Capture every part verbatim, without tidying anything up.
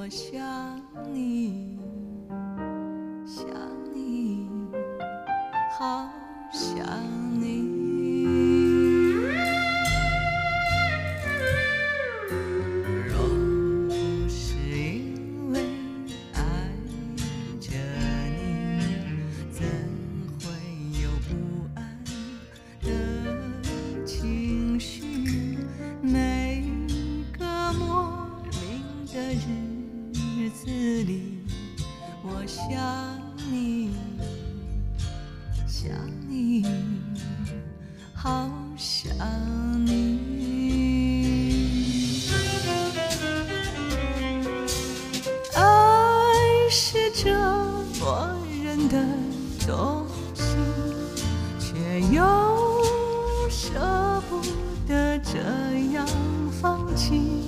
我想你，想你，好想你。若是因为爱着你，怎会有不安的情绪？每个莫名的日子里，我想你，想你，好想你。爱是折磨人的东西，却又舍不得这样放弃，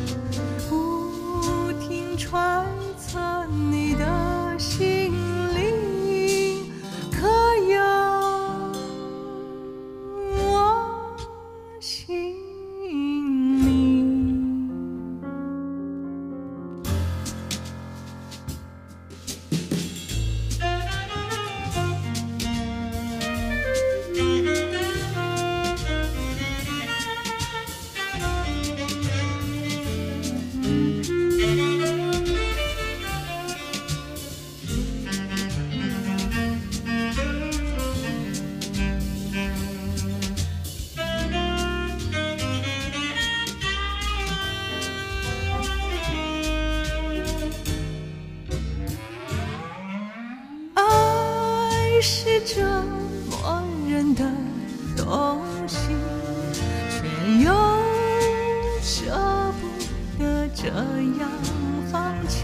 不停揣测你的心灵，可有我心里？爱是折磨人的东西，却又舍不得这样放弃，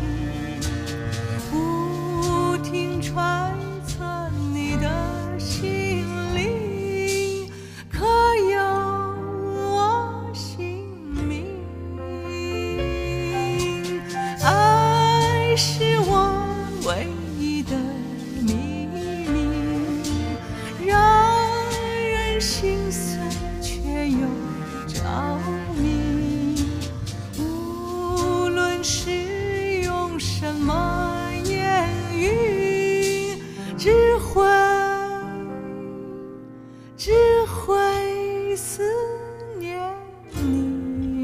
不停揣测你的心灵，可有我姓名？爱是我唯一的秘密，让人心碎却又着迷。无论是用什么言语，只会只会思念你。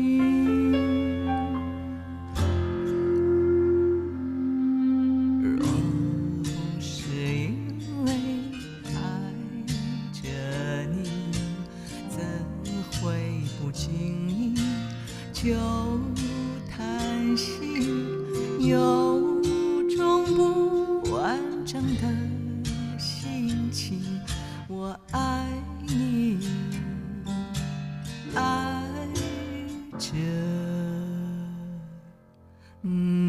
若是因为爱着你，怎会不经意就叹息，有种不完整的心情。我爱你，爱着你。